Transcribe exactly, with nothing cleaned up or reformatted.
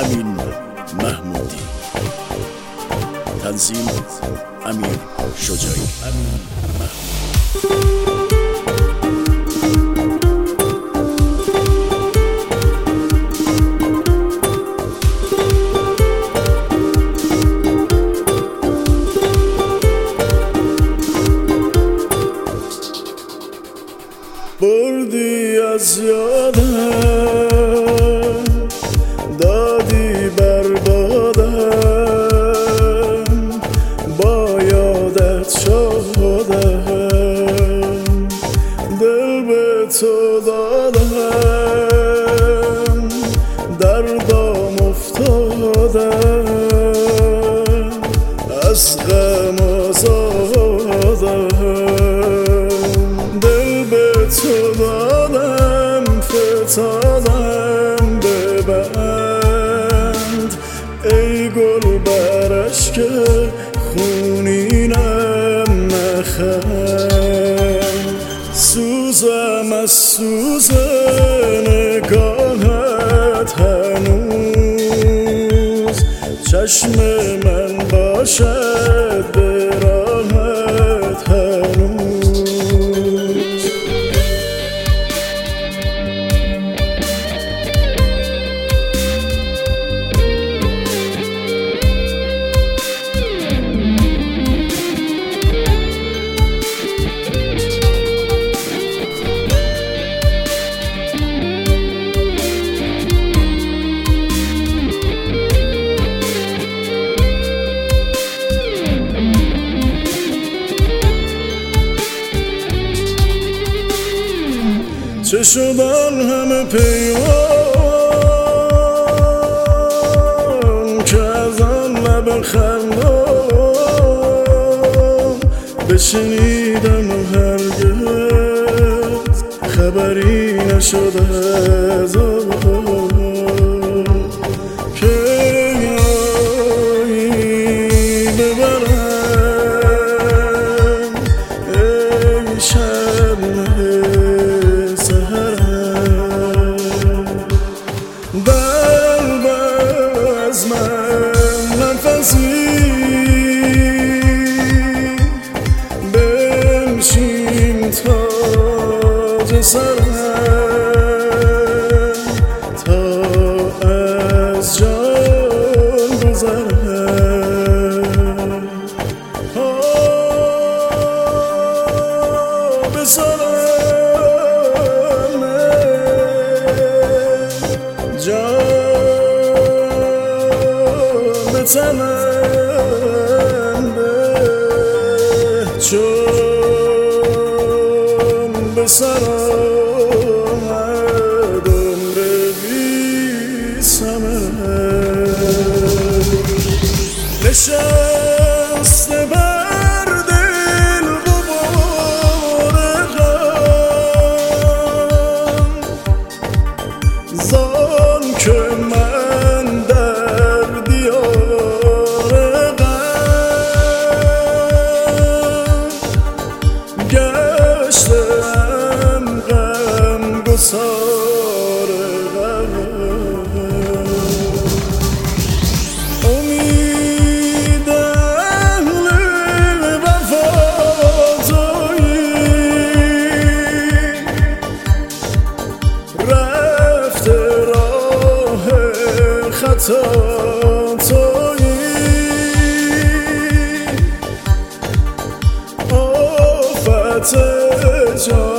امین محمودی، تنظیم امیر شجاعی. امین محمودی. بردی از یادم، دادی بربادم، با یادت شادم، دل به تو دادم، دردام افتادم، از غم آزادم، تو دادم فتادم ببند، ای گل برش که خونینم نخند، سوزم از سوز نگاهت هنوز، چشم من باشد به راهت هنوز. چه شدن همه پیمان که از آن لب خندان بشنیدم و هرگز خبری نشد از آن که یایی ببرم ای شبنم در بزمم نفسی بنشین تاج سرم تا از جان گذرم، به سلام جان به تنم به، چون به سر آمد عمر بی ثمر، نشسته بر دل غبار غم، زان که من در دیار غم گشتم، غم گسار غم، امید اهل وفا تویی، رفته راه خطا تویی، آفت جان